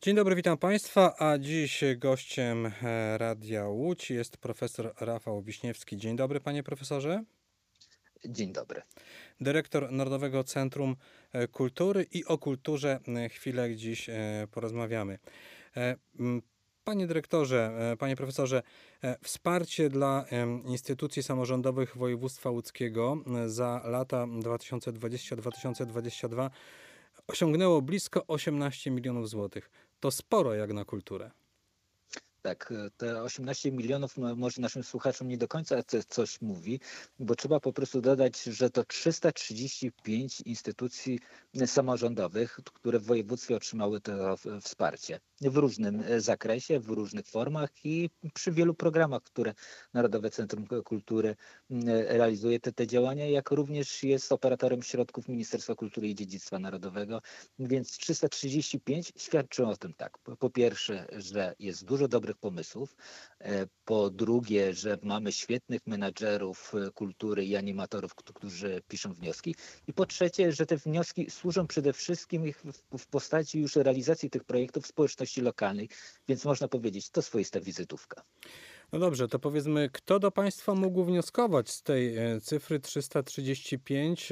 Dzień dobry, witam Państwa, a dziś gościem Radia Łódź jest profesor Rafał Wiśniewski. Dzień dobry, panie profesorze. Dzień dobry. Dyrektor Narodowego Centrum Kultury i o kulturze chwilę dziś porozmawiamy. E, m, Panie dyrektorze, panie profesorze, wsparcie dla instytucji samorządowych województwa łódzkiego za lata 2020-2022 osiągnęło blisko 18 milionów złotych. To sporo jak na kulturę. Tak, te 18 milionów może naszym słuchaczom nie do końca coś mówi, bo trzeba po prostu dodać, że to 335 instytucji samorządowych, które w województwie otrzymały to wsparcie w różnym zakresie, w różnych formach i przy wielu programach, które Narodowe Centrum Kultury realizuje te działania, jak również jest operatorem środków Ministerstwa Kultury i Dziedzictwa Narodowego, więc 335 świadczy o tym tak. Po pierwsze, że jest dużo dobrych pomysłów. Po drugie, że mamy świetnych menadżerów kultury i animatorów, którzy piszą wnioski. I po trzecie, że te wnioski służą przede wszystkim w postaci już realizacji tych projektów w społeczności lokalnej, więc można powiedzieć, to swoista wizytówka. No dobrze, to powiedzmy, kto do Państwa mógł wnioskować z tej cyfry 335?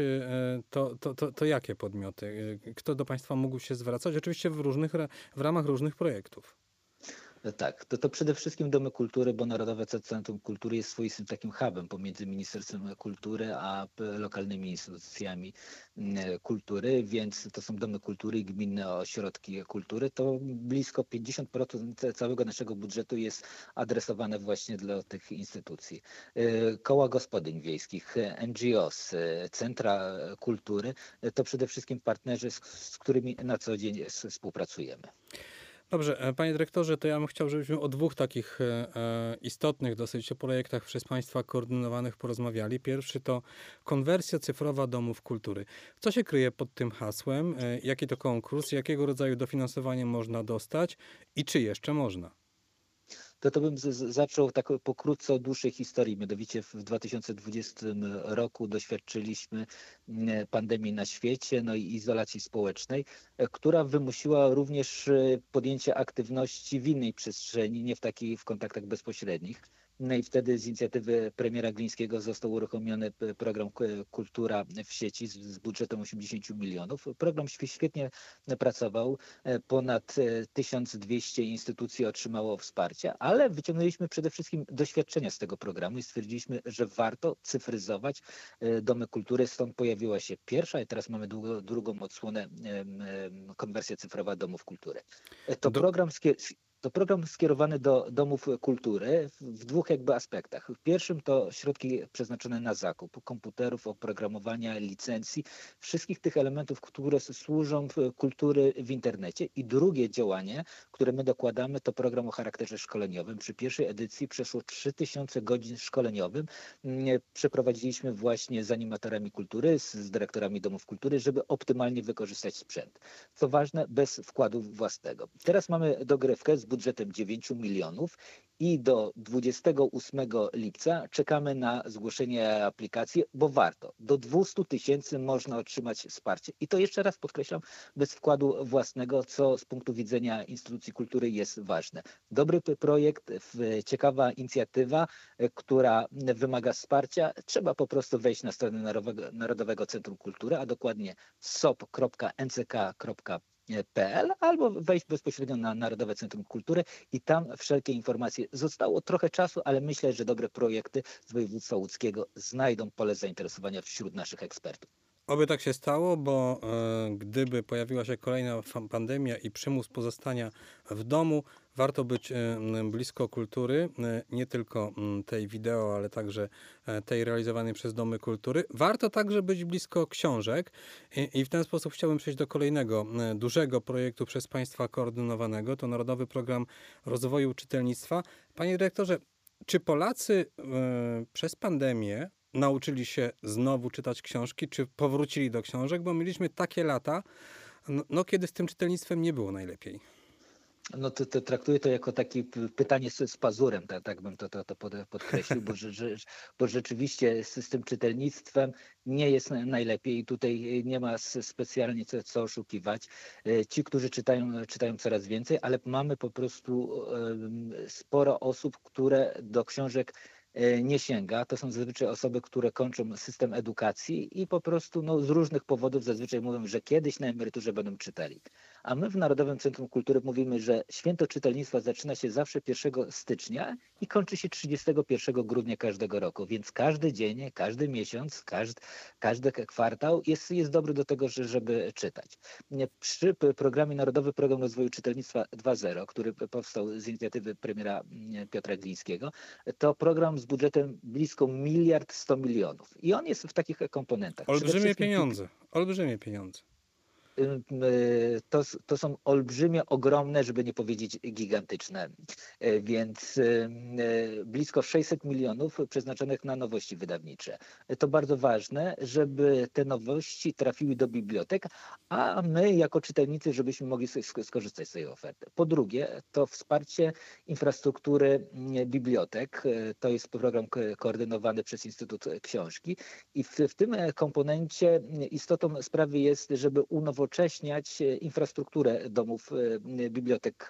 To jakie podmioty? Kto do Państwa mógł się zwracać? Oczywiście w ramach różnych projektów. Tak, to przede wszystkim domy kultury, bo Narodowe Centrum Kultury jest swoistym takim hubem pomiędzy Ministerstwem Kultury a lokalnymi instytucjami kultury, więc to są domy kultury i gminne ośrodki kultury. To blisko 50% całego naszego budżetu jest adresowane właśnie dla tych instytucji. Koła gospodyń wiejskich, NGOs, centra kultury to przede wszystkim partnerzy, z którymi na co dzień współpracujemy. Dobrze, panie dyrektorze, to ja bym chciał, żebyśmy o dwóch takich istotnych dosyć projektach przez Państwa koordynowanych porozmawiali. Pierwszy to konwersja cyfrowa domów kultury. Co się kryje pod tym hasłem? Jaki to konkurs? Jakiego rodzaju dofinansowanie można dostać? I czy jeszcze można? To bym zaczął tak pokrótce od dłuższej historii. Mianowicie w 2020 roku doświadczyliśmy pandemii na świecie, no i izolacji społecznej, która wymusiła również podjęcie aktywności w innej przestrzeni, nie w takiej w kontaktach bezpośrednich. No i wtedy z inicjatywy premiera Glińskiego został uruchomiony program Kultura w sieci z budżetem 80 milionów. Program świetnie pracował. Ponad 1200 instytucji otrzymało wsparcie, ale wyciągnęliśmy przede wszystkim doświadczenia z tego programu i stwierdziliśmy, że warto cyfryzować domy kultury. Stąd pojawiła się pierwsza i teraz mamy drugą odsłonę konwersja cyfrowa domów kultury. To Do, program to program skierowany do domów kultury w dwóch jakby aspektach. W pierwszym to środki przeznaczone na zakup komputerów, oprogramowania, licencji, wszystkich tych elementów, które służą kultury w internecie. I drugie działanie, które my dokładamy, to program o charakterze szkoleniowym. Przy pierwszej edycji przeszło 3000 godzin szkoleniowym. Przeprowadziliśmy właśnie z animatorami kultury, z dyrektorami domów kultury, żeby optymalnie wykorzystać sprzęt. Co ważne, bez wkładu własnego. Teraz mamy dogrywkę z budżetem 9 milionów i do 28 lipca czekamy na zgłoszenie aplikacji, bo warto. Do 200 000 można otrzymać wsparcie. I to jeszcze raz podkreślam, bez wkładu własnego, co z punktu widzenia instytucji kultury jest ważne. Dobry projekt, ciekawa inicjatywa, która wymaga wsparcia. Trzeba po prostu wejść na stronę Narodowego Centrum Kultury, a dokładnie sop.nck.pl albo wejść bezpośrednio na Narodowe Centrum Kultury i tam wszelkie informacje. Zostało trochę czasu, ale myślę, że dobre projekty z województwa łódzkiego znajdą pole zainteresowania wśród naszych ekspertów. Oby tak się stało, bo gdyby pojawiła się kolejna pandemia i przymus pozostania w domu, warto być blisko kultury, nie tylko tej wideo, ale także tej realizowanej przez domy kultury. Warto także być blisko książek i w ten sposób chciałbym przejść do kolejnego dużego projektu przez Państwa koordynowanego. To Narodowy Program Rozwoju Czytelnictwa. Panie dyrektorze, czy Polacy przez pandemię nauczyli się znowu czytać książki, czy powrócili do książek, bo mieliśmy takie lata, no kiedy z tym czytelnictwem nie było najlepiej. No to traktuję to jako takie pytanie z pazurem, tak bym to podkreślił, bo rzeczywiście z tym czytelnictwem nie jest najlepiej i tutaj nie ma specjalnie co oszukiwać. Ci, którzy czytają coraz więcej, ale mamy po prostu sporo osób, które do książek nie sięga. To są zazwyczaj osoby, które kończą system edukacji i po prostu no, z różnych powodów zazwyczaj mówią, że kiedyś na emeryturze będą czytali. A my w Narodowym Centrum Kultury mówimy, że święto czytelnictwa zaczyna się zawsze 1 stycznia i kończy się 31 grudnia każdego roku, więc każdy dzień, każdy miesiąc, każdy kwartał jest dobry do tego, żeby czytać. Przy programie Narodowy Program Rozwoju Czytelnictwa 2.0, który powstał z inicjatywy premiera Piotra Glińskiego, to program z budżetem blisko 1 100 000 000 i on jest w takich komponentach. Przede Olbrzymie wszystkim pieniądze, olbrzymie pieniądze. to są olbrzymie, ogromne, żeby nie powiedzieć gigantyczne, więc blisko 600 milionów przeznaczonych na nowości wydawnicze. To bardzo ważne, żeby te nowości trafiły do bibliotek, a my jako czytelnicy, żebyśmy mogli skorzystać z tej oferty. Po drugie, to wsparcie infrastruktury bibliotek. To jest program koordynowany przez Instytut Książki i w tym komponencie istotą sprawy jest, żeby unowocześniać infrastrukturę domów bibliotek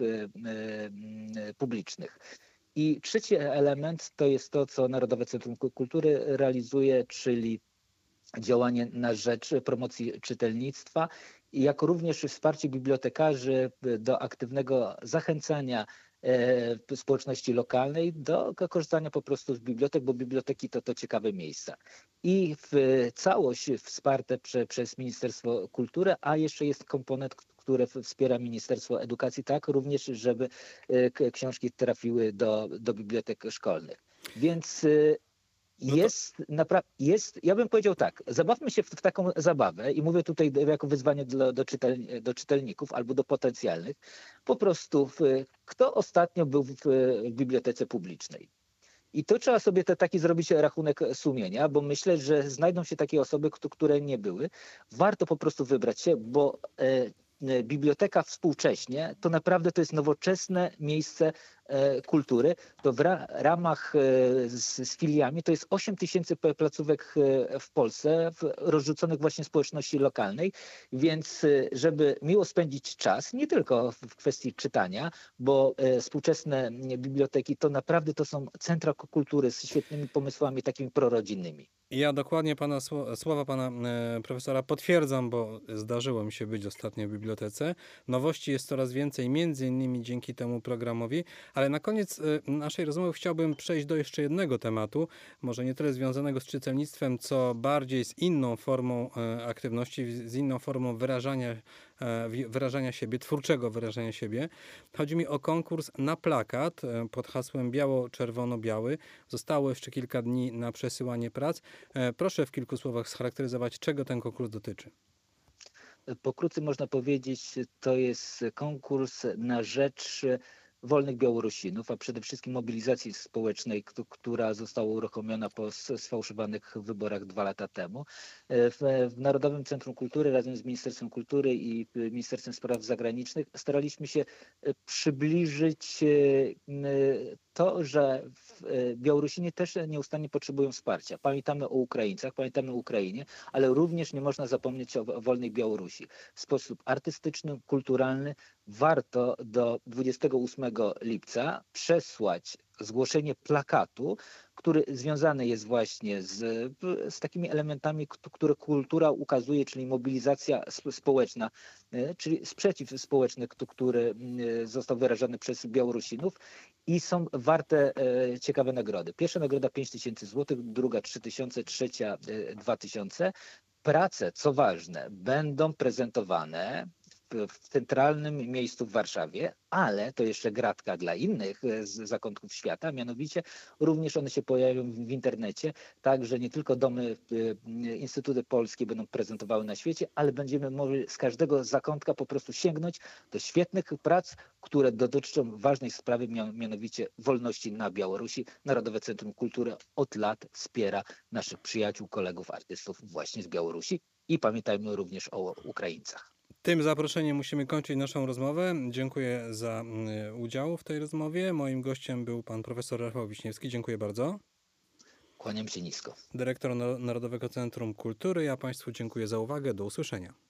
publicznych. I trzeci element to jest to, co Narodowe Centrum Kultury realizuje, czyli działanie na rzecz promocji czytelnictwa, jako również wsparcie bibliotekarzy do aktywnego zachęcania społeczności lokalnej do korzystania po prostu z bibliotek, bo biblioteki to ciekawe miejsca. I w całość wsparte przez Ministerstwo Kultury, a jeszcze jest komponent, który wspiera Ministerstwo Edukacji, tak również, żeby książki trafiły do bibliotek szkolnych. Więc No to ja bym powiedział tak, zabawmy się w taką zabawę i mówię tutaj jako wyzwanie do czytelników albo do potencjalnych, po prostu kto ostatnio był w bibliotece publicznej? I to trzeba sobie taki zrobić rachunek sumienia, bo myślę, że znajdą się takie osoby, które nie były. Warto po prostu wybrać się, bo biblioteka współcześnie to naprawdę to jest nowoczesne miejsce kultury. To w ramach z filiami to jest 8 000 placówek w Polsce, rozrzuconych właśnie w społeczności lokalnej, więc żeby miło spędzić czas, nie tylko w kwestii czytania, bo współczesne biblioteki to naprawdę to są centra kultury z świetnymi pomysłami takimi prorodzinnymi. ja dokładnie słowa pana profesora potwierdzam, bo zdarzyło mi się być ostatnio w bibliotece. Nowości jest coraz więcej, między innymi dzięki temu programowi, ale na koniec naszej rozmowy chciałbym przejść do jeszcze jednego tematu, może nie tyle związanego z czytelnictwem, co bardziej z inną formą aktywności, z inną formą wyrażania siebie, twórczego wyrażania siebie. Chodzi mi o konkurs na plakat pod hasłem biało-czerwono-biały. Zostało jeszcze kilka dni na przesyłanie prac. Proszę w kilku słowach scharakteryzować, czego ten konkurs dotyczy. Pokrótce można powiedzieć, to jest konkurs na rzecz wolnych Białorusinów, a przede wszystkim mobilizacji społecznej, która została uruchomiona po sfałszowanych wyborach 2 lata temu. W Narodowym Centrum Kultury razem z Ministerstwem Kultury i Ministerstwem Spraw Zagranicznych staraliśmy się przybliżyć to, że Białorusini też nieustannie potrzebują wsparcia. Pamiętamy o Ukraińcach, pamiętamy o Ukrainie, ale również nie można zapomnieć o wolnej Białorusi. W sposób artystyczny, kulturalny warto do 28 lipca przesłać zgłoszenie plakatu, który związany jest właśnie z takimi elementami, które kultura ukazuje, czyli mobilizacja społeczna, czyli sprzeciw społeczny, który został wyrażany przez Białorusinów i są warte ciekawe nagrody. Pierwsza nagroda 5000 zł, druga 3000, trzecia 2000. Prace, co ważne, będą prezentowane w centralnym miejscu w Warszawie, ale to jeszcze gratka dla innych zakątków świata, mianowicie również one się pojawią w internecie, tak, że nie tylko domy, instytuty polskie będą prezentowały na świecie, ale będziemy mogli z każdego zakątka po prostu sięgnąć do świetnych prac, które dotyczą ważnej sprawy, mianowicie wolności na Białorusi. Narodowe Centrum Kultury od lat wspiera naszych przyjaciół, kolegów, artystów właśnie z Białorusi i pamiętajmy również o Ukraińcach. Tym zaproszeniem musimy kończyć naszą rozmowę. Dziękuję za udział w tej rozmowie. Moim gościem był pan profesor Rafał Wiśniewski. Dziękuję bardzo. Kłaniam się nisko. Dyrektor Narodowego Centrum Kultury. Ja państwu dziękuję za uwagę. Do usłyszenia.